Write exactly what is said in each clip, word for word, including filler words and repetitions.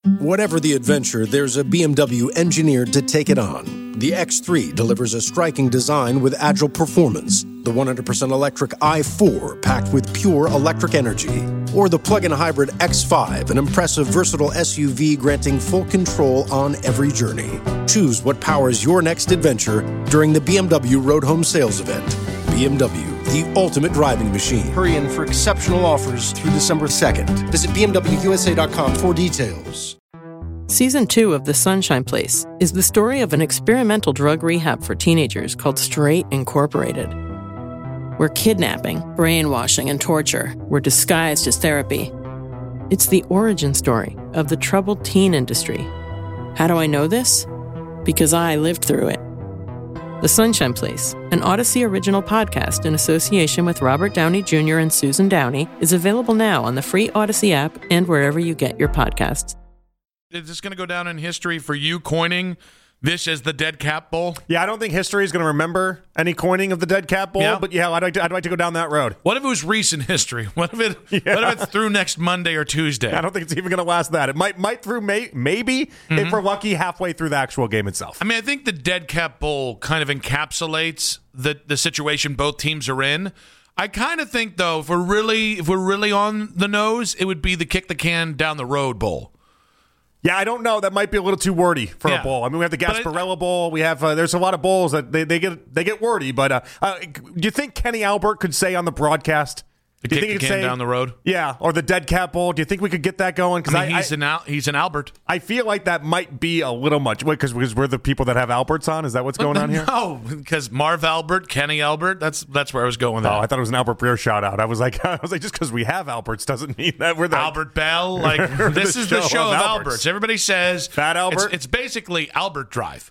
Whatever the adventure, there's a B M W engineered to take it on. The X three delivers a striking design with agile performance. The one hundred percent electric i four, packed with pure electric energy. Or the plug-in hybrid X five, an impressive, versatile S U V granting full control on every journey. Choose what powers your next adventure during the B M W Road Home Sales Event. B M W, the ultimate driving machine. Hurry in for exceptional offers through December second. Visit B M W U S A dot com for details. Season two of The Sunshine Place is the story of an experimental drug rehab for teenagers called Straight Incorporated, where kidnapping, brainwashing, and torture were disguised as therapy. It's the origin story of the troubled teen industry. How do I know this? Because I lived through it. The Sunshine Place, an Odyssey original podcast in association with Robert Downey Junior and Susan Downey, is available now on the free Odyssey app and wherever you get your podcasts. Is this going to go down in history for you coining this as the Dead Cap Bowl? Yeah, I don't think history is going to remember any coining of the Dead Cap Bowl, yeah. but yeah, I'd like, to, I'd like to go down that road. What if it was recent history? What if it? Yeah. What if it's through next Monday or Tuesday? I don't think it's even going to last that. It might might through may, maybe mm-hmm. if we're lucky halfway through the actual game itself. I mean, I think the Dead Cap Bowl kind of encapsulates the the situation both teams are in. I kind of think though, if we're really if we're really on the nose, it would be the kick the can down the road bowl. Yeah, I don't know. That might be a little too wordy for yeah. a bowl. I mean, we have the Gasparilla I, Bowl. We have uh, there's a lot of bowls that they, they get they get wordy. But uh, uh, do you think Kenny Albert could say on the broadcast? The do you kick think the he can could say, down the road? Yeah, or the Dead Cap Bowl. Do you think we could get that going? Because I mean, he's I, an Al- he's an Albert. I feel like that might be a little much. Because we're the people that have Alberts on. Is that what's going but, on here? No, because Marv Albert, Kenny Albert. That's that's where I was going with that. Oh, I thought it was an Albert Breer shout out. I was like, I was like, just because we have Alberts doesn't mean that we're the Albert Bell. Like this the is show the show of of Alberts. Alberts. Everybody says Fat Albert. It's, it's basically Albert Drive.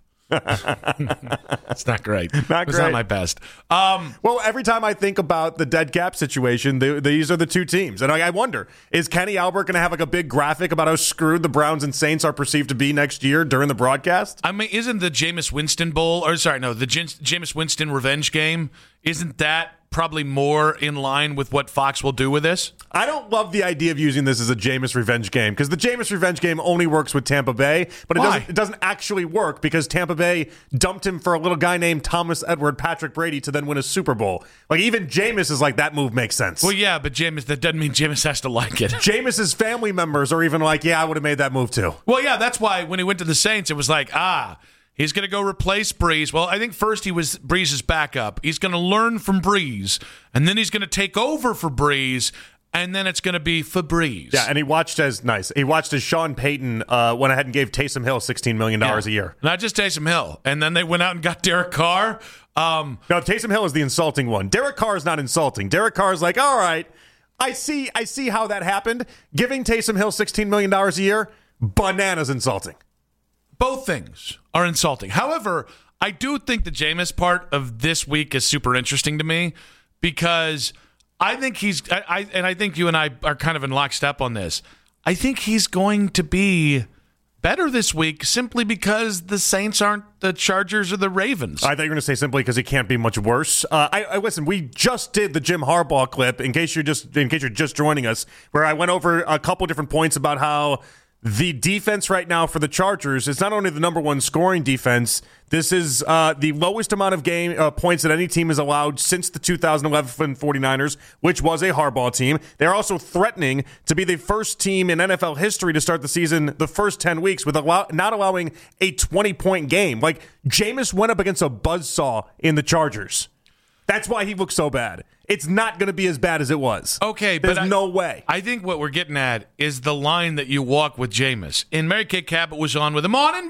It's not great. Not it's great. not my best. Um, well, every time I think about the Dead Cap situation, they, these are the two teams. And I, I wonder, is Kenny Albert going to have like a big graphic about how screwed the Browns and Saints are perceived to be next year during the broadcast? I mean, isn't the Jameis Winston Bowl, or sorry, no, the J- Jameis Winston revenge game, isn't that probably more in line with what Fox will do with this? I don't love the idea of using this as a Jameis revenge game because the Jameis revenge game only works with Tampa Bay, but it Why? doesn't, it doesn't actually work because Tampa Bay dumped him for a little guy named Thomas Edward Patrick Brady to then win a Super Bowl. Like, even Jameis is like, that move makes sense. Well, yeah, but Jameis, that doesn't mean Jameis has to like it. Jameis's family members are even like, yeah, I would have made that move too. Well, yeah, that's why when he went to the Saints, it was like, ah, he's going to go replace Breeze. Well, I think first he was Breeze's backup. He's going to learn from Breeze, and then he's going to take over for Breeze, and then it's going to be for Breeze. Yeah, and he watched as nice. He watched as Sean Payton uh, went ahead and gave Taysom Hill sixteen million dollars yeah. a year. Not just Taysom Hill. And then they went out and got Derek Carr. Um, no, Taysom Hill is the insulting one. Derek Carr is not insulting. Derek Carr is like, all right, I see, I see how that happened. Giving Taysom Hill sixteen million dollars a year, bananas insulting. Both things are insulting. However, I do think the Jameis part of this week is super interesting to me because I think he's, I, I and I think you and I are kind of in lockstep on this. I think he's going to be better this week simply because the Saints aren't the Chargers or the Ravens. I thought you were going to say simply because it can't be much worse. Uh, I, I listen. We just did the Jim Harbaugh clip. In case you're just in case you're just joining us, where I went over a couple different points about how the defense right now for the Chargers is not only the number one scoring defense, this is uh, the lowest amount of game uh, points that any team has allowed since the two thousand eleven 49ers, which was a Harbaugh team. They're also threatening to be the first team in N F L history to start the season the first ten weeks with allow- not allowing a twenty-point game. Like, Jameis went up against a buzzsaw in the Chargers. That's why he looks so bad. It's not going to be as bad as it was. Okay, There's but I, no way. I think what we're getting at is the line that you walk with Jameis. And Mary Kay Cabot was on with him, morning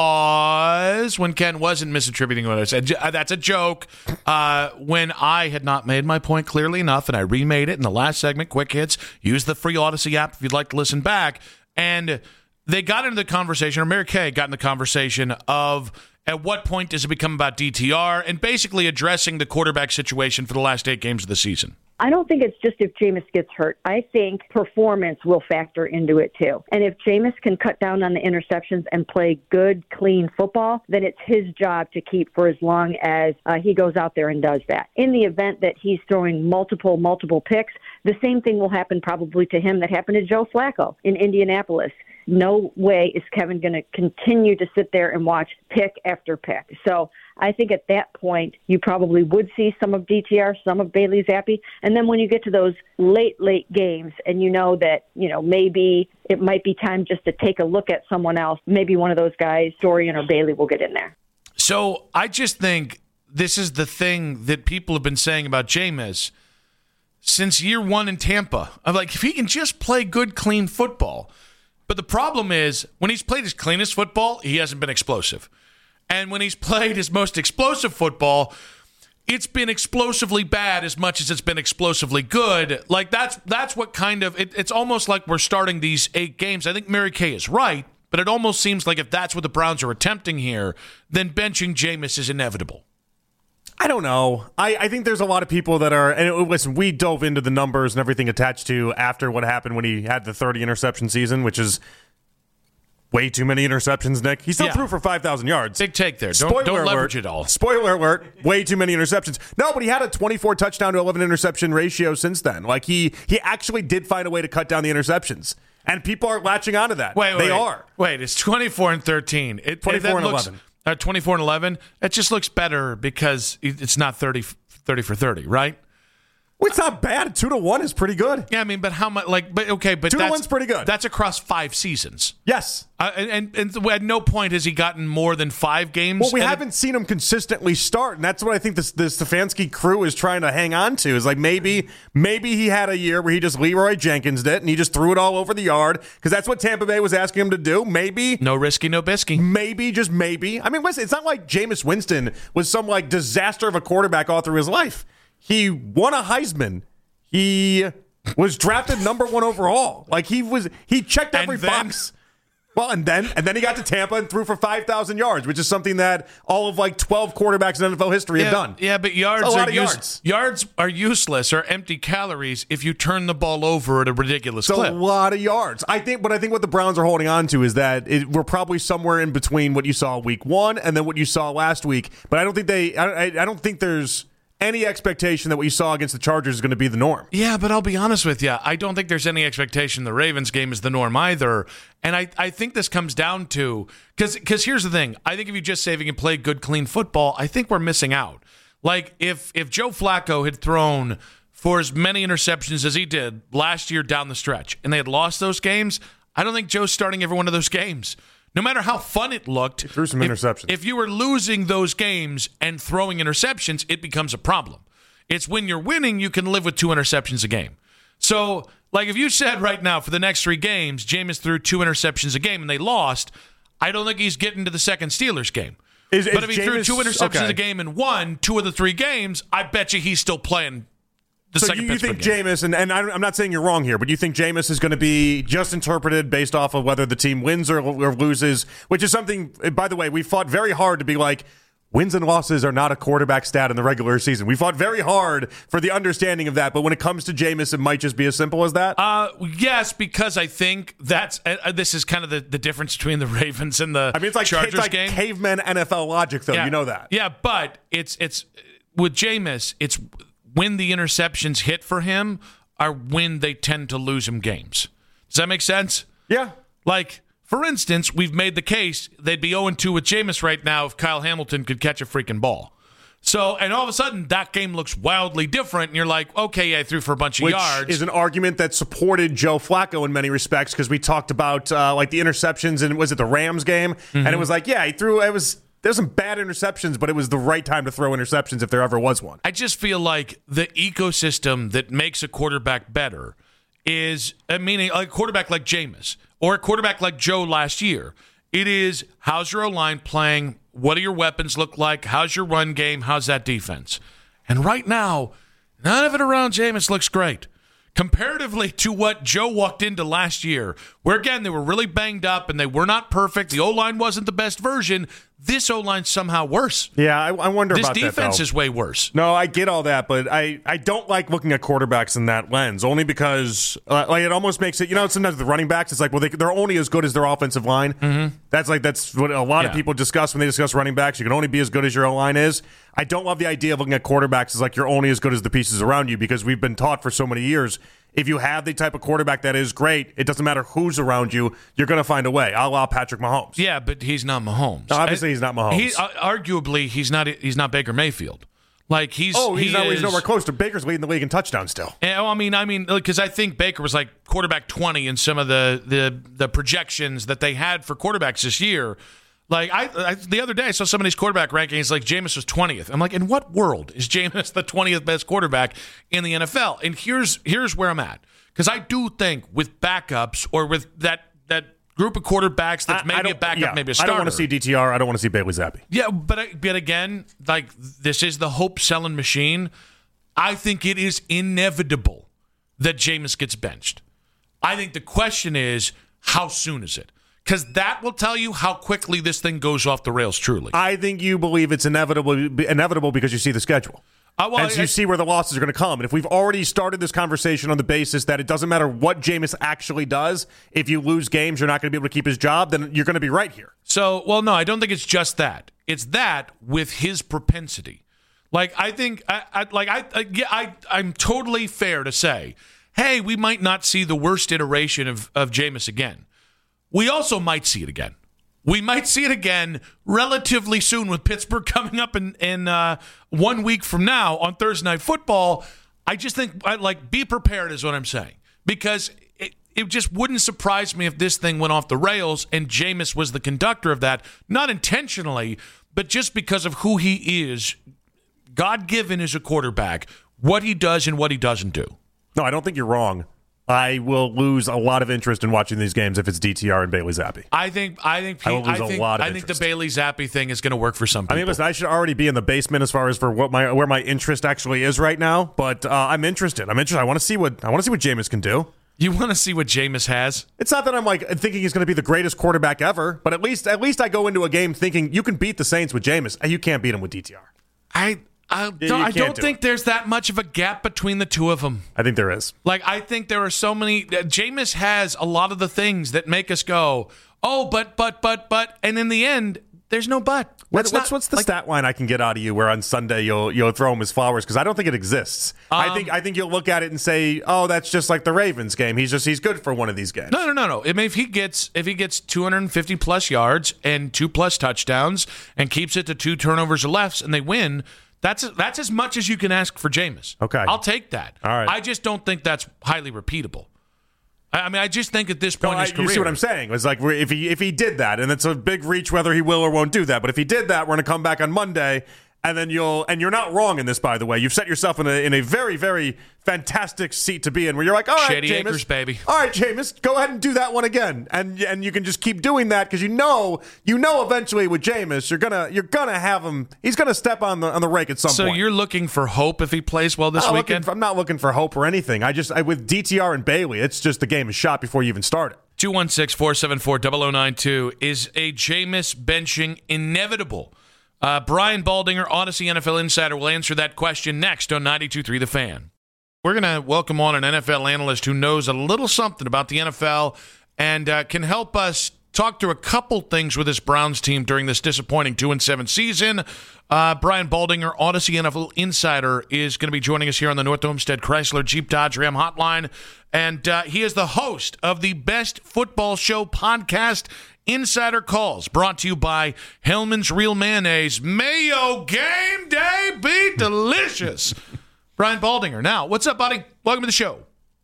boys, when Ken wasn't misattributing what I said. That's a joke. Uh, when I had not made my point clearly enough, and I remade it in the last segment, Quick Hits. Use the free Odyssey app if you'd like to listen back. And they got into the conversation, or Mary Kay got in the conversation of, at what point does it become about D T R, and basically addressing the quarterback situation for the last eight games of the season? I don't think it's just if Jameis gets hurt. I think performance will factor into it too. And if Jameis can cut down on the interceptions and play good, clean football, then it's his job to keep for as long as uh, he goes out there and does that. In the event that he's throwing multiple, multiple picks, the same thing will happen probably to him that happened to Joe Flacco in Indianapolis. no way is Kevin going to continue to sit there and watch pick after pick. So I think at that point, you probably would see some of D T R, some of Bailey Zappi. And then when you get to those late, late games and you know that, you know, maybe it might be time just to take a look at someone else, maybe one of those guys, Dorian or Bailey, will get in there. So I just think this is the thing that people have been saying about Jameis since year one in Tampa. I'm like, if he can just play good, clean football. But the problem is, when he's played his cleanest football, he hasn't been explosive. And when he's played his most explosive football, it's been explosively bad as much as it's been explosively good. Like, that's that's what kind of, it, it's almost like we're starting these eight games. I think Mary Kay is right, but it almost seems like if that's what the Browns are attempting here, then benching Jameis is inevitable. I don't know. I, I think there's a lot of people that are, and listen, we dove into the numbers and everything attached to after what happened when he had the thirty interception season, which is way too many interceptions, Nick. He still Yeah. threw for five thousand yards. Big take there. Spoiler Don't, don't leverage alert. it all. Spoiler alert, way too many interceptions. No, but he had a twenty-four touchdown to eleven interception ratio since then. Like, he he actually did find a way to cut down the interceptions. And people are latching onto that. Wait, wait, they wait. are. Wait, it's twenty-four and thirteen. It, twenty-four that and looks, eleven. Uh, twenty-four and eleven. It just looks better because it's not thirty, thirty for thirty, right? Well, it's not bad. Two to one is pretty good. Yeah, I mean, but how much? Like, but okay, but Two to that's, one's pretty good. That's across five seasons. Yes. Uh, and, and, and at no point has he gotten more than five games. Well, we and haven't it, seen him consistently start, and that's what I think this the Stefanski crew is trying to hang on to. Is like maybe maybe he had a year where he just Leroy Jenkins'd it and he just threw it all over the yard because that's what Tampa Bay was asking him to do. Maybe no risky, no bisky. Maybe just maybe. I mean, listen, it's not like Jameis Winston was some like disaster of a quarterback all through his life. He won a Heisman. He was drafted number one overall. Like he was, he checked every And then- box. Well, and then and then he got to Tampa and threw for five thousand yards, which is something that all of like twelve quarterbacks in N F L history Yeah, have done. yeah, but yards That's a lot are of use, yards. yards are useless or empty calories if you turn the ball over at a ridiculous It's clip. a lot of yards. I think, but I think what the Browns are holding on to is that it, we're probably somewhere in between what you saw week one and then what you saw last week. But I don't think they, I, I, I don't think there's any expectation that what you saw against the Chargers is going to be the norm. Yeah, but I'll be honest with you. I don't think there's any expectation the Ravens game is the norm either. And I, I think this comes down to, because because here's the thing. I think if you just say if you can play good, clean football, I think we're missing out. Like if if Joe Flacco had thrown for as many interceptions as he did last year down the stretch and they had lost those games, I don't think Joe's starting every one of those games. No matter how fun it looked, He threw some if, interceptions. if you were losing those games and throwing interceptions, it becomes a problem. It's when you're winning, you can live with two interceptions a game. So, like if you said right now for the next three games, Jameis threw two interceptions a game and they lost, I don't think he's getting to the second Steelers game. Is, but is if he Jameis, threw two interceptions okay. a game and won two of the three games, I bet you he's still playing the So second you, you Pittsburgh think game. Jameis, and, and I'm not saying you're wrong here, but you think Jameis is going to be just interpreted based off of whether the team wins or, or loses, which is something, by the way, we fought very hard to be like, wins and losses are not a quarterback stat in the regular season. We fought very hard for the understanding of that, but when it comes to Jameis, it might just be as simple as that. Uh, yes, because I think that's uh, this is kind of the, the difference between the Ravens and the I mean, it's like, Chargers it's like game. caveman N F L logic, though. Yeah. You know that. Yeah, but it's it's with Jameis, it's when the interceptions hit for him are when they tend to lose him games. Does that make sense? Yeah. Like, for instance, we've made the case they'd be oh and two with Jameis right now if Kyle Hamilton could catch a freaking ball. So, and all of a sudden, that game looks wildly different, and you're like, okay, yeah, I threw for a bunch of Which yards. is an argument that supported Joe Flacco in many respects because we talked about uh, like the interceptions and was it the Rams game? Mm-hmm. And it was like, yeah, he threw, it was, there's some bad interceptions, but it was the right time to throw interceptions if there ever was one. I just feel like the ecosystem that makes a quarterback better is, uh, meaning a quarterback like Jameis or a quarterback like Joe last year. It is, how's your O-line playing? What do your weapons look like? How's your run game? How's that defense? And right now, none of it around Jameis looks great. Comparatively to what Joe walked into last year, where, again, they were really banged up and they were not perfect. The O-line wasn't the best version. This O-line's somehow worse. Yeah, I, I wonder This about that, defense though. is way worse. No, I get all that, but I, I don't like looking at quarterbacks in that lens, only because uh, like it almost makes it, you know, sometimes the running backs, it's like, well, they, they're only as good as their offensive line. Mm-hmm. That's like, that's what a lot Yeah. of people discuss when they discuss running backs. You can only be as good as your O-line is. I don't love the idea of looking at quarterbacks as like you're only as good as the pieces around you because we've been taught for so many years if you have the type of quarterback that is great, it doesn't matter who's around you, you're going to find a way. I'll allow Patrick Mahomes. Yeah, but he's not Mahomes. No, obviously, he's not Mahomes. He, uh, arguably, he's not. He's not Baker Mayfield. Like he's. Oh, he's, he not, is, he's nowhere close to. Baker's leading the league in touchdowns still. And, I mean, I mean, because I think Baker was like quarterback twenty in some of the the the projections that they had for quarterbacks this year. Like I, I the other day, I saw some of these quarterback rankings. Like Jameis was twentieth. I'm like, in what world is Jameis the twentieth best quarterback in the N F L? And here's here's where I'm at, because I do think with backups or with that that group of quarterbacks that's I, maybe I a backup, yeah, maybe a starter. I don't want to see D T R. I don't want to see Bailey Zappi. Yeah, but I- but again, like this is the hope selling machine. I think it is inevitable that Jameis gets benched. I think the question is, how soon is it? Because that will tell you how quickly this thing goes off the rails, truly. I think you believe it's inevitable inevitable because you see the schedule. Uh, well, and so you I, see where the losses are going to come. And if we've already started this conversation on the basis that it doesn't matter what Jameis actually does, if you lose games, you're not going to be able to keep his job, then you're going to be right here. So, well, no, I don't think it's just that. It's that with his propensity. Like, I think, I, I like, I, I, yeah, I, I'm totally fair to say, hey, we might not see the worst iteration of, of Jameis again. We also might see it again. We might see it again relatively soon with Pittsburgh coming up in, in uh, one week from now on Thursday Night Football. I just think, I, like, be prepared is what I'm saying. Because it, it just wouldn't surprise me if this thing went off the rails and Jameis was the conductor of that. Not intentionally, but just because of who he is, God-given as a quarterback, what he does and what he doesn't do. No, I don't think you're wrong. I will lose a lot of interest in watching these games if it's D T R and Bailey Zappi. I think I think I will lose I a think, lot of I think the interest. Bailey Zappi thing is going to work for some people. I mean, listen, I should already be in the basement as far as for what my where my interest actually is right now, but uh, I'm interested. I'm interested. I want to see what I want to see what Jameis can do. You want to see what Jameis has? It's not that I'm like thinking he's going to be the greatest quarterback ever, but at least at least I go into a game thinking you can beat the Saints with Jameis. You can't beat him with D T R. I I Yeah, don't, you I can't don't do think it. there's that much of a gap between the two of them. I think there is. Like, I think there are so many. Uh, Jameis has a lot of the things that make us go, oh, but, but, but, but. And in the end, there's no but. What, That's what's not- what's the like, stat line I can get out of you where on Sunday you'll you'll throw him his flowers? Because I don't think it exists. I Um, think I think you'll look at it and say, oh, that's just like the Ravens game. He's just he's good for one of these games. No, no, no, no. I mean, if he gets if he gets two hundred fifty plus yards and two plus touchdowns and keeps it to two turnovers or less and they win, that's that's as much as you can ask for Jameis. Okay. I'll take that. All right. I just don't think that's highly repeatable. I I mean, I just think at this No, point in I, his career, you see what I'm saying? It's like if he if he did that, and it's a big reach whether he will or won't do that. But if he did that, we're going to come back on Monday, and then you'll and you're not wrong in this, by the way. You've set yourself in a in a very very fantastic seat to be in, where you're like, all right, Shady Jameis, Acres, baby. all right, Jameis, go ahead and do that one again, and and you can just keep doing that because you know you know eventually with Jameis you're gonna you're gonna have him. He's gonna step on the on the rake at some So point. you're looking for hope if he plays well this I'm not looking weekend? for- I'm not looking for hope or anything. I just I, with D T R and Bailey, it's just the game is shot before you even start it. two one six, four seven four, zero zero nine two. Is a Jameis benching inevitable? Uh, Brian Baldinger, Odyssey N F L Insider, will answer that question next on ninety-two point three The Fan. We're going to welcome on an N F L analyst who knows a little something about the N F L and uh, can help us talk through a couple things with this Browns team during this disappointing two and seven season. Uh, Brian Baldinger, Odyssey N F L Insider, is going to be joining us here on the North Homestead Chrysler Jeep Dodge Ram Hotline. And uh, he is the host of the Best Football Show podcast, Insider Calls, brought to you by Hellman's Real Mayonnaise. Mayo game day be delicious. Brian Baldinger. Now, what's up, buddy? Welcome to the show.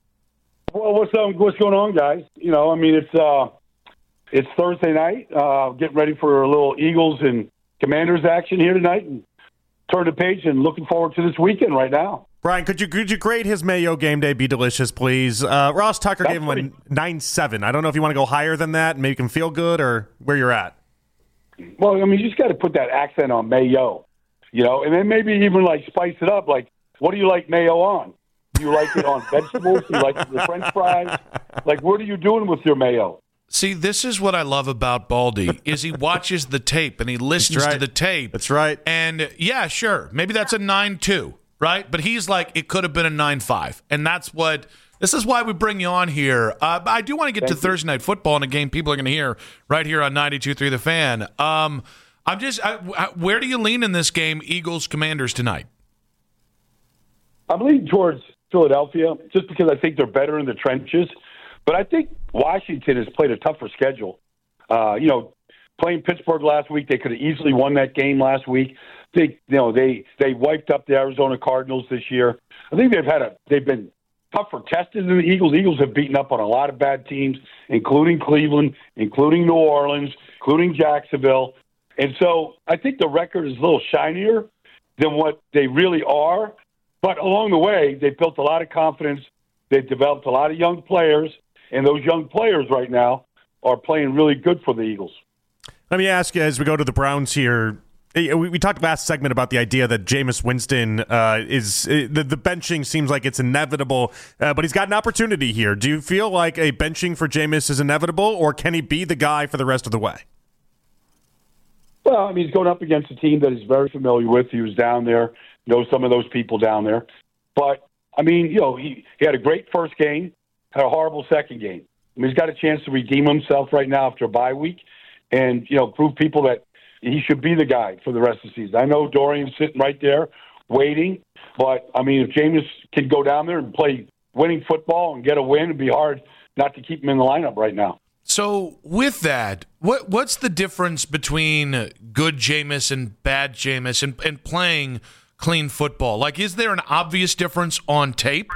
Well, what's um, what's going on, guys? You know, I mean, it's uh, it's Thursday night. Uh, getting ready for a little Eagles and Commanders action here tonight, and turn the page and looking forward to this weekend right now. Brian, could you could you grade his Mayo game day be delicious, please? Uh, Ross Tucker That's gave him pretty- a nine seven. I don't know if you want to go higher than that and make him feel good or where you're at. Well, I mean, you just got to put that accent on mayo, you know, and then maybe even like spice it up. Like, what do you like mayo on? Do you like it on vegetables? Do you like it with French fries? Like, what are you doing with your mayo? See, this is what I love about Baldy, is he watches the tape and he listens That's right. to the tape. That's right. And, yeah, sure, maybe that's a nine two, right? But he's like, it could have been a nine five. And that's what – this is why we bring you on here. Uh, but I do want to get Thank to you. Thursday Night Football and a game people are going to hear right here on ninety-two point three The Fan. Um, I'm just I, I- where do you lean in this game, Eagles-Commanders tonight? I'm leaning towards Philadelphia just because I think they're better in the trenches. But I think Washington has played a tougher schedule. Uh, you know, playing Pittsburgh last week, they could have easily won that game last week. They, you know, they they wiped up the Arizona Cardinals this year. I think they've had a they've been tougher tested than the Eagles. Eagles have beaten up on a lot of bad teams, including Cleveland, including New Orleans, including Jacksonville. And so I think the record is a little shinier than what they really are. But along the way, they've built a lot of confidence. They've developed a lot of young players, and those young players right now are playing really good for the Eagles. Let me ask you, as we go to the Browns here, we, we talked last segment about the idea that Jameis Winston uh, is uh, the, the benching seems like it's inevitable, uh, but he's got an opportunity here. Do you feel like a benching for Jameis is inevitable, or can he be the guy for the rest of the way? Well, I mean, he's going up against a team that he's very familiar with. He was down there, knows some of those people down there. But, I mean, you know, he, he had a great first game, had a horrible second game. I mean, he's got a chance to redeem himself right now after a bye week and, you know, prove people that he should be the guy for the rest of the season. I know Dorian's sitting right there waiting, but, I mean, if Jameis can go down there and play winning football and get a win, it'd be hard not to keep him in the lineup right now. So with that, what what's the difference between good Jameis and bad Jameis and, and playing clean football? Like, is there an obvious difference on tape?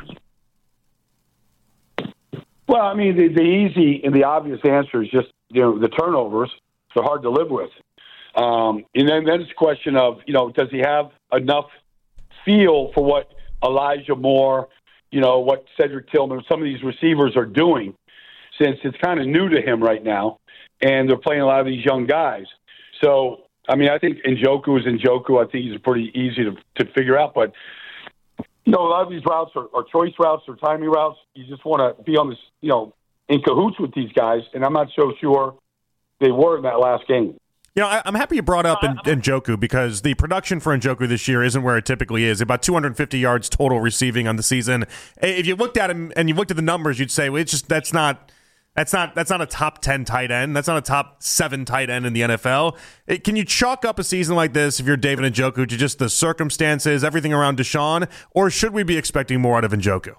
Well, I mean, the, the easy and the obvious answer is just, you know, the turnovers are hard to live with. Um, and then, then it's a question of, you know, does he have enough feel for what Elijah Moore, you know, what Cedric Tillman, some of these receivers are doing, since it's kind of new to him right now, and they're playing a lot of these young guys. So, I mean, I think Njoku is Njoku. I think he's pretty easy to, to figure out. But, you know, a lot of these routes are, are choice routes or timing routes. You just want to be on this, you know, in cahoots with these guys, and I'm not so sure they were in that last game. You know, I'm happy you brought up Njoku because the production for Njoku this year isn't where it typically is. About two hundred fifty yards total receiving on the season. If you looked at him and you looked at the numbers, you'd say, well, it's just that's not – That's not that's not a top ten tight end. That's not a top seven tight end in the N F L. It, can you chalk up a season like this, if you're David Njoku, to just the circumstances, everything around Deshaun, or should we be expecting more out of Njoku?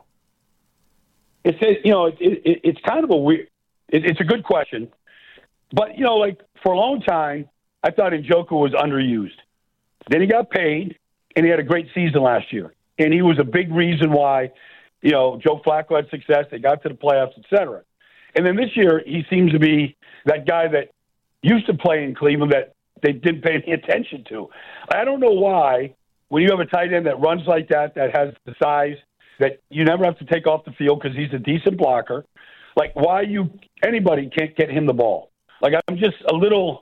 It's a, you know it, it, it's kind of a weird. It, it's a good question, but you know, like for a long time, I thought Njoku was underused. Then he got paid, and he had a great season last year, and he was a big reason why, you know, Joe Flacco had success. They got to the playoffs, et cetera. And then this year, he seems to be that guy that used to play in Cleveland that they didn't pay any attention to. I don't know why, when you have a tight end that runs like that, that has the size, that you never have to take off the field because he's a decent blocker, like why you anybody can't get him the ball. Like, I'm just a little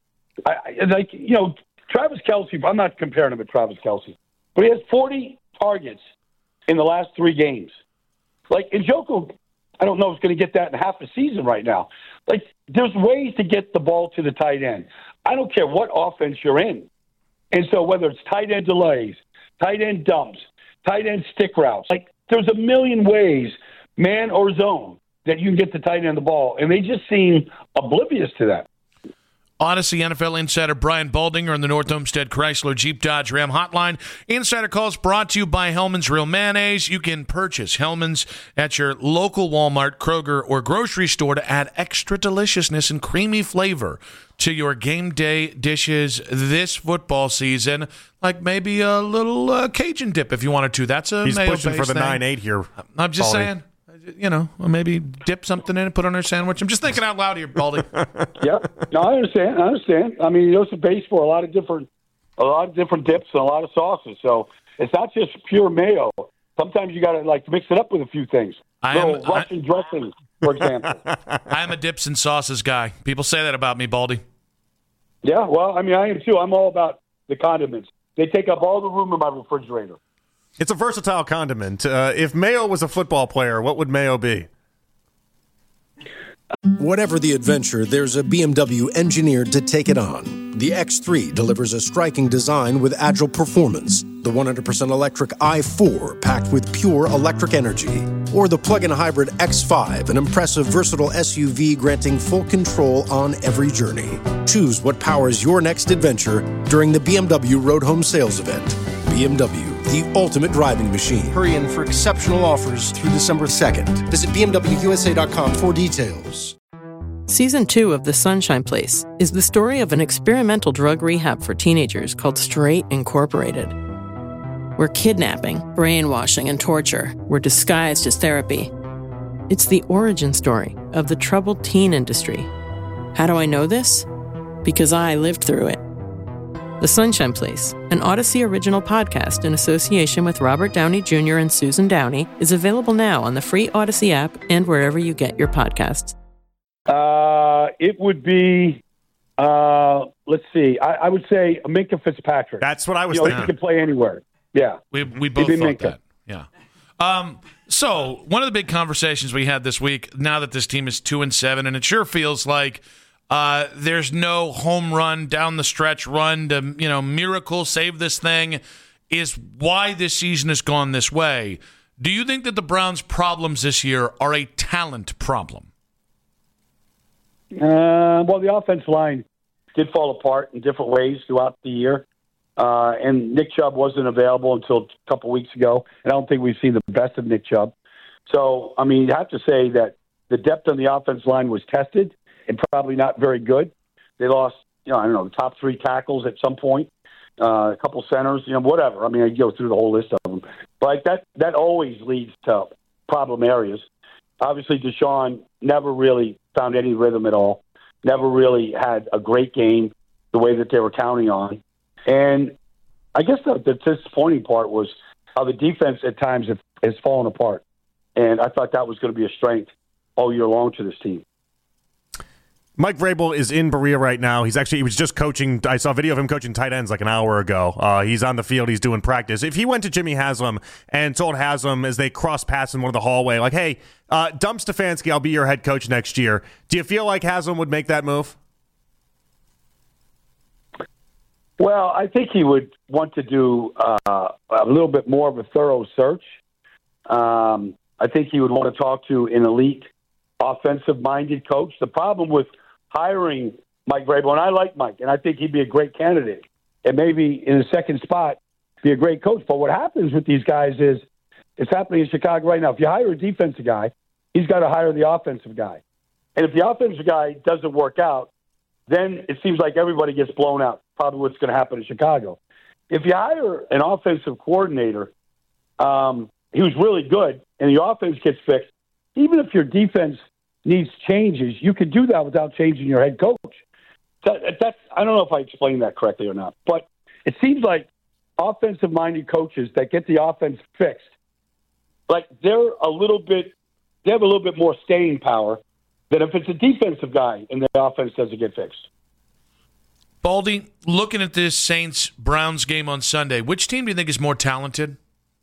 I, – like, you know, Travis Kelce, I'm not comparing him to Travis Kelce, but he has forty targets in the last three games. Like, Njoku – I don't know if he's going to get that in half a season right now. Like, there's ways to get the ball to the tight end. I don't care what offense you're in. And so whether it's tight end delays, tight end dumps, tight end stick routes, like there's a million ways, man or zone, that you can get the tight end the ball. And they just seem oblivious to that. Odyssey N F L insider Brian Baldinger on the North Homestead Chrysler Jeep Dodge Ram hotline. Insider calls brought to you by Hellman's Real Mayonnaise. You can purchase Hellman's at your local Walmart, Kroger, or grocery store to add extra deliciousness and creamy flavor to your game day dishes this football season. Like maybe a little uh, Cajun dip if you wanted to. That's a He's mayo pushing for the thing. nine eight here. I'm just Baldy. saying. You know, maybe dip something in it, put on our sandwich. I'm just thinking out loud here, Baldy. Yeah, no, I understand. I understand. I mean, there's a base for a lot of different, a lot of different dips and a lot of sauces. So it's not just pure mayo. Sometimes you got to like mix it up with a few things. I Little am, Russian I, dressing, for example. I'm a dips and sauces guy. People say that about me, Baldy. Yeah, well, I mean, I am too. I'm all about the condiments. They take up all the room in my refrigerator. It's a versatile condiment. Uh, if Mayo was a football player, what would Mayo be? Whatever the adventure, there's a B M W engineered to take it on. The X three delivers a striking design with agile performance. The one hundred percent electric i four packed with pure electric energy. Or the plug-in hybrid X five, an impressive, versatile S U V granting full control on every journey. Choose what powers your next adventure during the B M W Road Home Sales Event. B M W, the ultimate driving machine. Hurry in for exceptional offers through December second. Visit B M W U S A dot com for details. Season two of The Sunshine Place is the story of an experimental drug rehab for teenagers called Straight Incorporated, where kidnapping, brainwashing, and torture were disguised as therapy. It's the origin story of the troubled teen industry. How do I know this? Because I lived through it. The Sunshine Place, an Odyssey original podcast in association with Robert Downey Junior and Susan Downey, is available now on the free Odyssey app and wherever you get your podcasts. Uh, it would be, uh, let's see, I, I would say Minkah Fitzpatrick. That's what I was you know, thinking. He can play anywhere. Yeah. We we both thought Minkah. that. Yeah. Um, so one of the big conversations we had this week, now that this team is two and seven, and it sure feels like uh, there's no home run down the stretch run to, you know, miracle save this thing, is why this season has gone this way. Do you think that the Browns' problems this year are a talent problem? Uh, well, the offensive line did fall apart in different ways throughout the year. Uh, and Nick Chubb wasn't available until a couple weeks ago. And I don't think we've seen the best of Nick Chubb. So, I mean, you have to say that the depth on the offensive line was tested and probably not very good. They lost, you know, I don't know, the top three tackles at some point, uh, a couple centers, you know, whatever. I mean, I go through the whole list of them. But like that, that always leads to problem areas. Obviously, Deshaun never really found any rhythm at all, never really had a great game the way that they were counting on. And I guess the, the disappointing part was how the defense at times have, has fallen apart. And I thought that was going to be a strength all year long to this team. Mike Vrabel is in Berea right now. He's actually, he was just coaching. I saw a video of him coaching tight ends like an hour ago. Uh, he's on the field. He's doing practice. If he went to Jimmy Haslam and told Haslam as they cross paths in one of the hallway, like, hey, uh, dump Stefanski, I'll be your head coach next year. Do you feel like Haslam would make that move? Well, I think he would want to do uh, a little bit more of a thorough search. Um, I think he would want to talk to an elite offensive-minded coach. The problem with hiring Mike Vrabel, and I like Mike, and I think he'd be a great candidate, and maybe in the second spot be a great coach. But what happens with these guys is it's happening in Chicago right now. If you hire a defensive guy, he's got to hire the offensive guy. And if the offensive guy doesn't work out, then it seems like everybody gets blown out, probably what's going to happen in Chicago. If you hire an offensive coordinator um, who's really good and the offense gets fixed, even if your defense needs changes, you can do that without changing your head coach. That, that's I don't know if I explained that correctly or not, but it seems like offensive-minded coaches that get the offense fixed, like they're a little bit, they have a little bit more staying power than if it's a defensive guy and the offense doesn't get fixed. Baldy, looking at this Saints-Browns game on Sunday, which team do you think is more talented?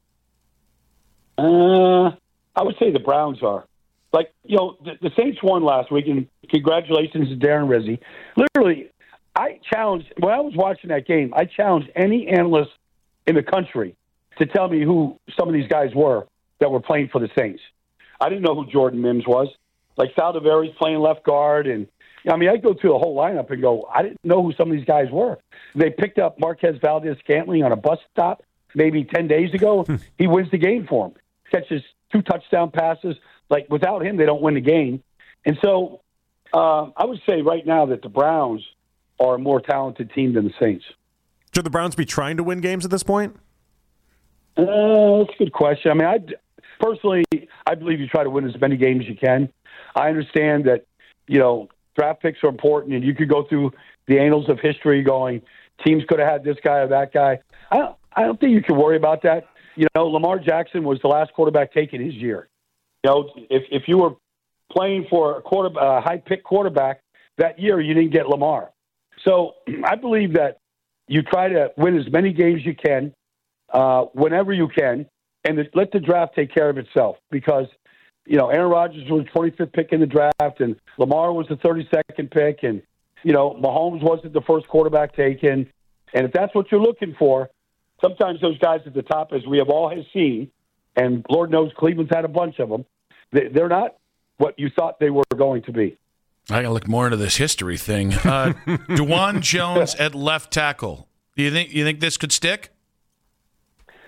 Uh, I would say the Browns are. Like, you know, the, the Saints won last week, and congratulations to Darren Rizzi. Literally, I challenged, when I was watching that game, I challenged any analyst in the country to tell me who some of these guys were that were playing for the Saints. I didn't know who Jordan Mims was. Like, Saldivary's playing left guard, and I mean, I go through the whole lineup and go, I didn't know who some of these guys were. They picked up Marquez Valdez-Scantling on a bus stop maybe ten days ago. He wins the game for them. Catches two touchdown passes. Like, without him, they don't win the game. And so uh, I would say right now that the Browns are a more talented team than the Saints. Should the Browns be trying to win games at this point? Uh, that's a good question. I mean, I personally, I believe you try to win as many games as you can. I understand that, you know, draft picks are important, and you could go through the annals of history going, teams could have had this guy or that guy. I don't, I don't think you can worry about that. You know, Lamar Jackson was the last quarterback taken his year. You know, if if you were playing for a quarter, uh, high-pick quarterback that year, you didn't get Lamar. So I believe that you try to win as many games as you can, uh, whenever you can, and let the draft take care of itself. Because, you know, Aaron Rodgers was the twenty-fifth pick in the draft, and Lamar was the thirty-second pick, and, you know, Mahomes wasn't the first quarterback taken. And if that's what you're looking for, sometimes those guys at the top, as we have all has seen, and Lord knows Cleveland's had a bunch of them, they're not what you thought they were going to be. I gotta look more into this history thing. Uh, Dwan Jones at left tackle. Do you think you think this could stick?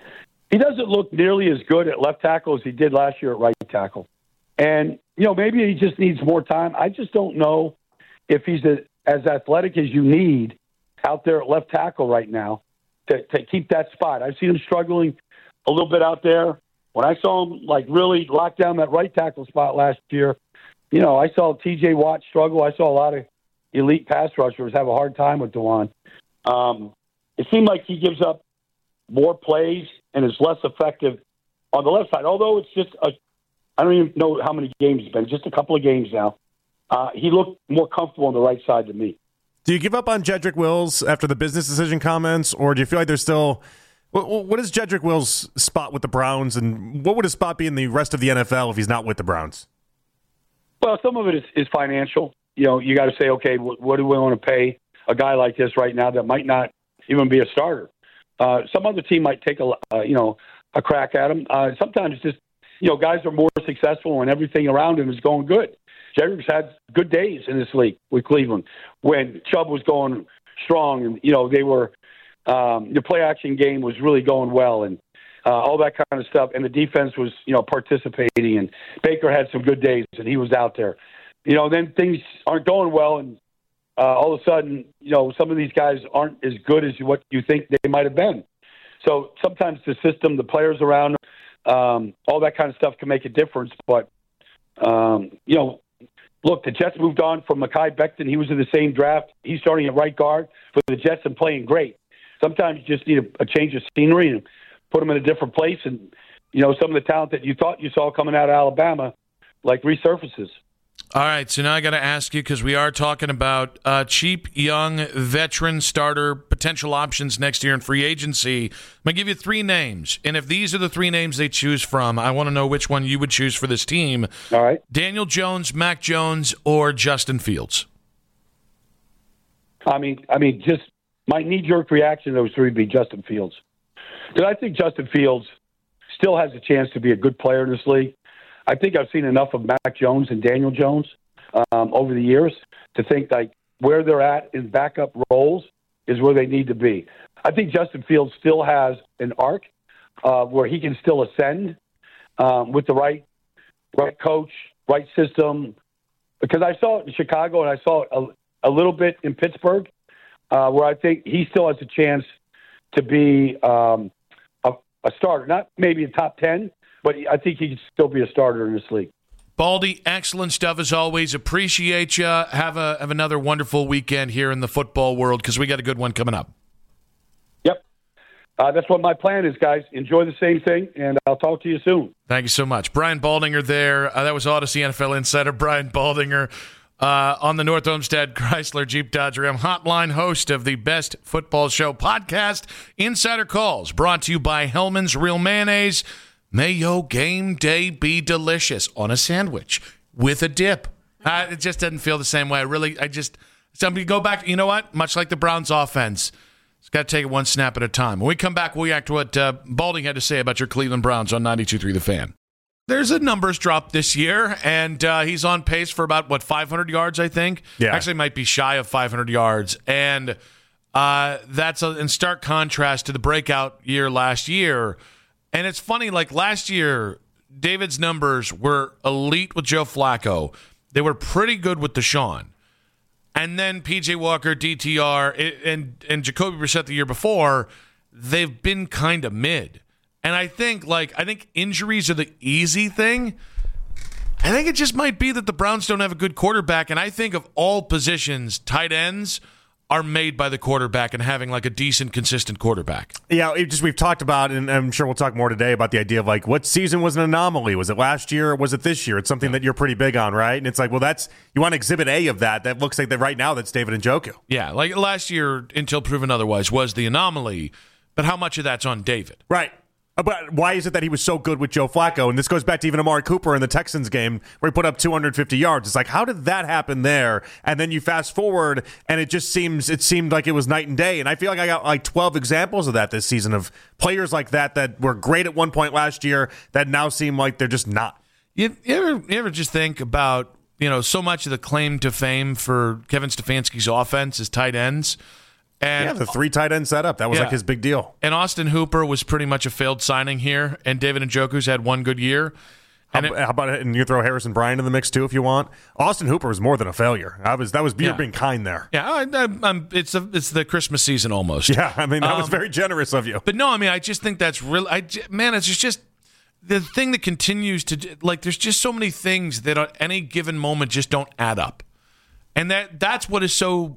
he doesn't look nearly as good at left tackle as he did last year at right tackle. And, you know, maybe he just needs more time. I just don't know if he's a, as athletic as you need out there at left tackle right now to, to keep that spot. I've seen him struggling a little bit out there. When I saw him, like, really lock down that right tackle spot last year, you know, I saw T J Watt struggle. I saw a lot of elite pass rushers have a hard time with DeJuan. Um, it seemed like he gives up more plays and is less effective on the left side. Although it's just a, I don't even know how many games it's been, just a couple of games now. Uh, he looked more comfortable on the right side to me. Do you give up on Jedrick Wills after the business decision comments, or do you feel like there's still what, what is Jedrick Wills' spot with the Browns, and what would his spot be in the rest of the N F L if he's not with the Browns? Well, some of it is, is financial. You know, you got to say, okay, what, what do we want to pay a guy like this right now that might not even be a starter? Uh, some other team might take a uh, you know a crack at him. Uh, sometimes it's just you know guys are more successful when everything around him is going good. Jedrick's had good days in this league with Cleveland when Chubb was going strong, and you know they were um, the play action game was really going well, and uh, all that kind of stuff. And the defense was you know participating, and Baker had some good days, and he was out there. You know, then things aren't going well, and uh, all of a sudden, you know, some of these guys aren't as good as what you think they might have been. So sometimes the system, the players around, um, all that kind of stuff can make a difference. But, um, you know, look, the Jets moved on from Mekhi Becton. He was in the same draft. He's starting at right guard for the Jets and playing great. Sometimes you just need a, a change of scenery and put them in a different place. And, you know, some of the talent that you thought you saw coming out of Alabama, like, resurfaces. All right, so now I got to ask you, because we are talking about uh, cheap, young, veteran starter potential options next year in free agency. I'm going to give you three names, and if these are the three names they choose from, I want to know which one you would choose for this team. All right. Daniel Jones, Mac Jones, or Justin Fields? I mean, I mean, just my knee-jerk reaction to those three would be Justin Fields. Because I think Justin Fields still has a chance to be a good player in this league. I think I've seen enough of Mac Jones and Daniel Jones um, over the years to think like where they're at in backup roles is where they need to be. I think Justin Fields still has an arc uh, where he can still ascend um, with the right right coach, right system. Because I saw it in Chicago and I saw it a, a little bit in Pittsburgh, uh, where I think he still has a chance to be um, a, a starter, not maybe a top ten. But I think he can still be a starter in this league. Baldy, excellent stuff as always. Appreciate you. Have a have another wonderful weekend here in the football world because we got a good one coming up. Yep. Uh, that's what my plan is, guys. Enjoy the same thing, and I'll talk to you soon. Thank you so much. Brian Baldinger there. Uh, that was Odyssey N F L insider Brian Baldinger uh, on the North Olmsted Chrysler Jeep Dodge Ram Hotline, host of the Best Football Show podcast. Insider Calls brought to you by Hellman's Real Mayonnaise. May your game day be delicious on a sandwich with a dip. Uh, it just doesn't feel the same way. I really, I just, somebody go back. You know what? Much like the Browns offense, it's got to take it one snap at a time. When we come back, we'll react to what uh, Balding had to say about your Cleveland Browns on ninety-two point three The Fan. There's a numbers drop this year, and uh, he's on pace for about, what, five hundred yards, I think? Yeah. Actually, might be shy of five hundred yards. And uh, that's a, in stark contrast to the breakout year last year. And it's funny, like last year, David's numbers were elite with Joe Flacco. They were pretty good with Deshaun. And then P J Walker, D T R, and, and Jacoby Brissett the year before, they've been kind of mid. And I think, like, I think injuries are the easy thing. I think it just might be that the Browns don't have a good quarterback. And I think of all positions, tight ends are made by the quarterback and having like a decent, consistent quarterback. Yeah, it just we've talked about, and I'm sure we'll talk more today about the idea of like what season was an anomaly. Was it last year or was it this year? It's something yeah. that you're pretty big on, right? And it's like, well, that's you want exhibit A of that. That looks like that right now. That's David Njoku. Yeah, like last year, until proven otherwise, was the anomaly. But how much of that's on David? Right. But why is it that he was so good with Joe Flacco? And this goes back to even Amari Cooper in the Texans game where he put up two hundred fifty yards. It's like, how did that happen there? And then you fast forward, and it just seems it seemed like it was night and day. And I feel like I got like twelve examples of that this season of players like that that were great at one point last year that now seem like they're just not. You, you ever you ever just think about, you know, so much of the claim to fame for Kevin Stefanski's offense is tight ends? And yeah, the three tight end setup. That was yeah. like his big deal. And Austin Hooper was pretty much a failed signing here, and David Njoku's had one good year. How, And it, how about it? And you throw Harrison Bryant in the mix too if you want. Austin Hooper was more than a failure. I was that was you're Yeah. being kind there. yeah, I, I, I'm, it's a, it's the Christmas season almost. Yeah, I mean that was Um, very generous of you. But no, I mean, I just think that's real. I j- man, it's just, just the thing that continues to like. There's just so many things that at any given moment just don't add up, and that that's what is so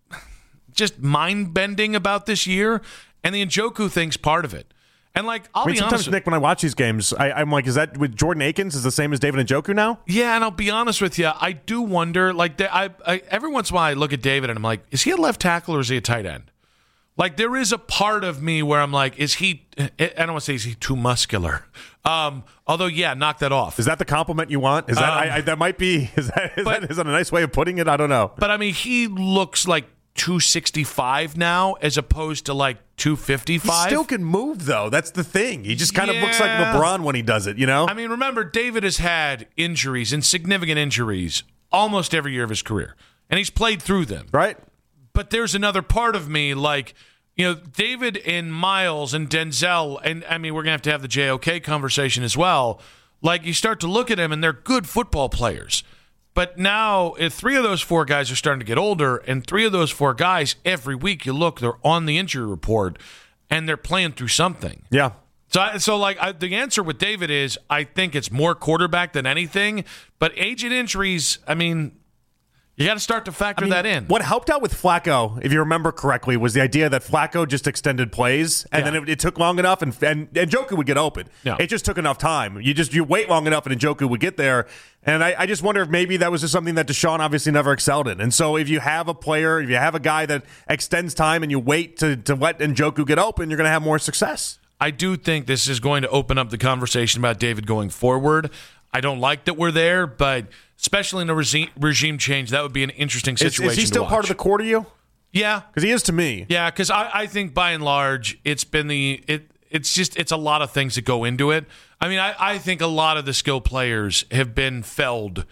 just mind bending about this year. And the Njoku thing's part of it. And like, I'll I mean, be sometimes, honest, with, Nick, when I watch these games, I, I'm like, is that with Jordan Akins is the same as David Njoku now? yeah, and I'll be honest with you, I do wonder. Like, the, I, I every once in a while I look at David and I'm like, is he a left tackle or is he a tight end? Like, there is a part of me where I'm like, is he? I don't want to say is he too muscular. Um, although, yeah, knock that off. Is that the compliment you want? Is that Um, I, I, that might be? Is that is, but- that is that a nice way of putting it? I don't know. But I mean, he looks like two sixty-five now as opposed to like two He fifty-five. still can move though. That's the thing. He just kind of looks like Yeah. LeBron when he does it. You know. I mean, remember, David has had injuries and significant injuries almost every year of his career, and he's played through them. right? But there's another part of me, like, you know, David and Miles and Denzel, and I mean, we're going to have to have the J O K conversation as well. Like, you start to look at them, and they're good football players. But now, if three of those four guys are starting to get older, and three of those four guys, every week you look, they're on the injury report, and they're playing through something. Yeah. So, I- so like I, the answer with David is, I think it's more quarterback than anything. But age and injuries, I mean, you got to start to factor I mean, that in. What helped out with Flacco, if you remember correctly, was the idea that Flacco just extended plays, and Yeah. then it, it took long enough, and and, and Njoku would get open. Yeah. It just took enough time. You just you wait long enough, and Njoku would get there. And I, I just wonder if maybe that was just something that Deshaun obviously never excelled in. And so if you have a player, if you have a guy that extends time, and you wait to to let Njoku get open, you're going to have more success. I do think this is going to open up the conversation about David going forward. I don't like that we're there, but especially in a regime, regime change, that would be an interesting Is, situation is he to still watch. part of the core to you? Yeah, Because he is to me. yeah, because I, I think by and large, it's been the it. It's just it's a lot of things that go into it. I mean, I, I think a lot of the skill players have been felled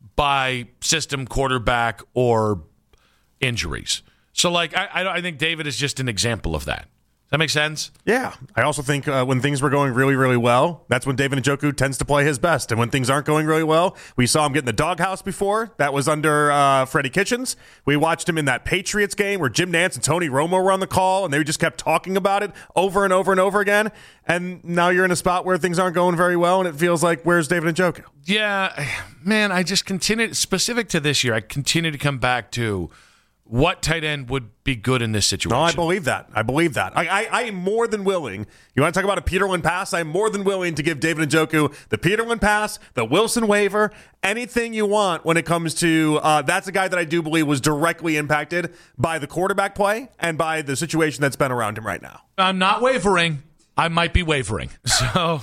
by system quarterback or injuries. So, like, I I, I think David is just an example of that. Does that make sense? Yeah. I also think uh, when things were going really, really well, that's when David Njoku tends to play his best. And when things aren't going really well, we saw him get in the doghouse before. That was under uh, Freddie Kitchens. We watched him in that Patriots game where Jim Nantz and Tony Romo were on the call, and they just kept talking about it over and over and over again. And now you're in a spot where things aren't going very well, and it feels like, where's David Njoku? Yeah, man, I just continue, specific to this year, I continue to come back to what tight end would be good in this situation. No, I believe that. I believe that. I, I, I am more than willing. You want to talk about a Peterlin pass? I'm more than willing to give David Njoku the Peterlin pass, the Wilson waiver, anything you want when it comes to uh, that's a guy that I do believe was directly impacted by the quarterback play and by the situation that's been around him right now. I'm not wavering. I might be wavering. So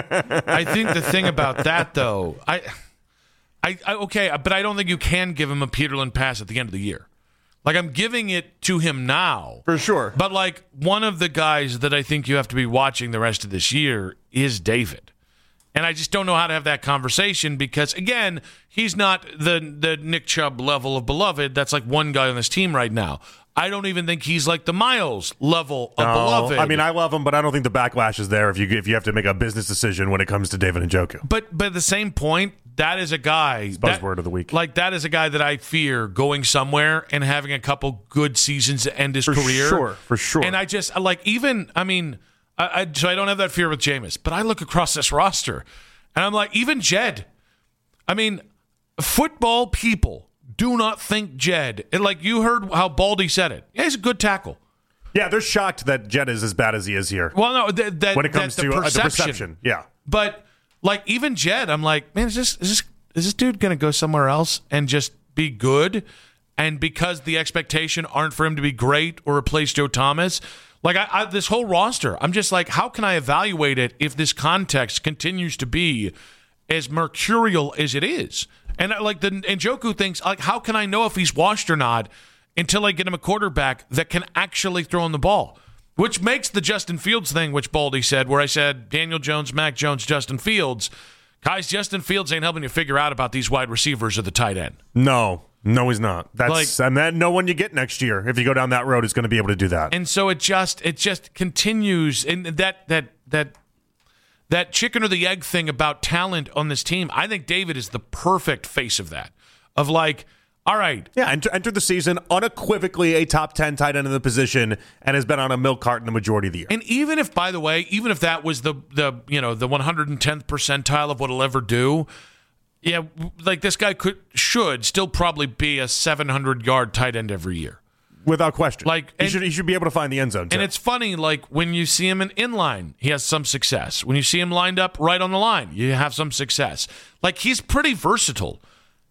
I I think the thing about that, though, I, I, I okay, but I don't think you can give him a Peterlin pass at the end of the year. Like, I'm giving it to him now. For sure. But, like, one of the guys that I think you have to be watching the rest of this year is David. And I just don't know how to have that conversation because, again, he's not the, the Nick Chubb level of beloved. That's like one guy on this team right now. I don't even think he's like the Miles level of No, beloved. I mean, I love him, but I don't think the backlash is there if you if you have to make a business decision when it comes to David Njoku. But but at the same point, that is a guy. that- buzzword of the week. Like, that is a guy that I fear going somewhere and having a couple good seasons to end his For career. sure, for sure. And I just, like, even, I mean, I, I, so I don't have that fear with Jameis, but I look across this roster and I'm like, even Jed. I mean, football people do not think Jed. And like, you heard how Baldy said it. Yeah, he's a good tackle. Yeah, they're shocked that Jed is as bad as he is here. Well, no, that, that when it comes that to the uh, perception. the perception. Yeah. But like, even Jed, I'm like, man, is this is this is this dude gonna go somewhere else and just be good? And because the expectation aren't for him to be great or replace Joe Thomas, like I, I this whole roster, I'm just like, how can I evaluate it if this context continues to be as mercurial as it is? And uh, like the Njoku thinks, like, how can I know if he's washed or not until I get him a quarterback that can actually throw in the ball? Which makes the Justin Fields thing, which Baldy said, where I said Daniel Jones, Mac Jones, Justin Fields. Guys, Justin Fields ain't helping you figure out about these wide receivers or the tight end. No. No, he's not. That's Like- and that no one you get next year if you go down that road is going to be able to do that. And so it just it just continues, and that that that that chicken or the egg thing about talent on this team. I think David is the perfect face of that. Of like, all right, Yeah, enter, entered the season unequivocally a top ten tight end in the position and has been on a milk carton the majority of the year. and even if, by the way, even if that was the the you know the one hundred tenth percentile of what he'll ever do, yeah, like this guy could should still probably be a seven hundred yard tight end every year. Without question. Like, he and- should, he should be able to find the end zone, too. And it's funny, like when you see him in inline, he has some success. When you see him lined up right on the line, you have some success. Like he's pretty versatile.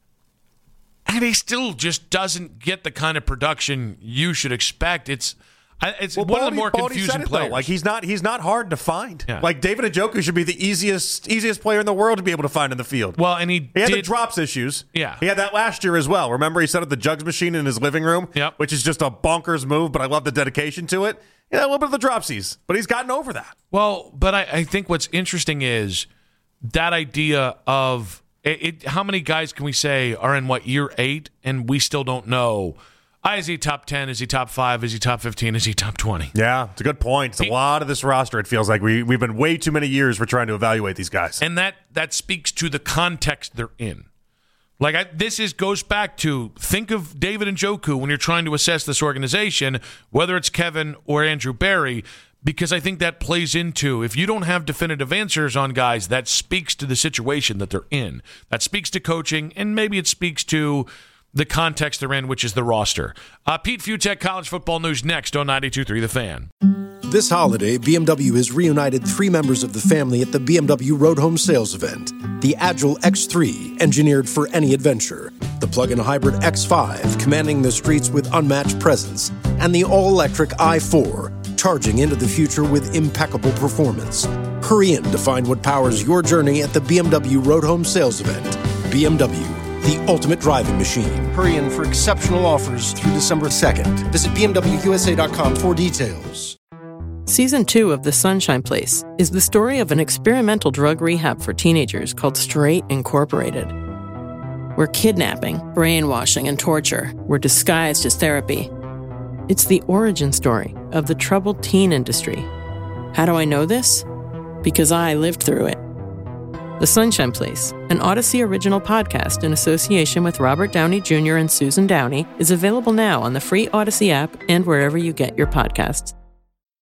And he still just doesn't get the kind of production you should expect. It's I- it's Well, one of Baldy- the more Baldy confusing said it, though. players. Like he's not he's not hard to find. Yeah. Like David Njoku should be the easiest easiest player in the world to be able to find in the field. well, and he, He had did, the drops issues. Yeah. He had that last year as well. Remember, he set up the jugs machine in his living room, Yep. which is just a bonkers move, but I love the dedication to it. Yeah, a little bit of the dropsies, but he's gotten over that. Well, but I, I think what's interesting is that idea of it, it, how many guys can we say are in what year eight, and we still don't know. Ah, is he top ten? Is he top five? Is he top fifteen? Is he top twenty? Yeah, it's a good point. It's a He- lot of this roster. It feels like we we've been way too many years for trying to evaluate these guys. And that that speaks to the context they're in. Like I, this is goes back to think of David Njoku when you're trying to assess this organization, whether it's Kevin or Andrew Barry, because I think that plays into if you don't have definitive answers on guys, that speaks to the situation that they're in. That speaks to coaching, and maybe it speaks to the context they're in, which is the roster. Uh, Pete Futek, College Football News, next on ninety-two point three The Fan. This holiday, B M W has reunited three members of the family at the B M W Road Home Sales event. The Agile X three, engineered for any adventure. The plug-in hybrid X five, commanding the streets with unmatched presence. And the all-electric i four, charging into the future with impeccable performance. Hurry in to find what powers your journey at the B M W Road Home Sales event. B M W, the ultimate driving machine. Hurry in for exceptional offers through December second. Visit B M W U S A dot com for details. Season two of The Sunshine Place is the story of an experimental drug rehab for teenagers called Straight Incorporated, where kidnapping, brainwashing, and torture were disguised as therapy. It's the origin story of the troubled teen industry. How do I know this? Because I lived through it. The Sunshine Place, an Odyssey original podcast in association with Robert Downey Junior and Susan Downey, is available now on the free Odyssey app and wherever you get your podcasts.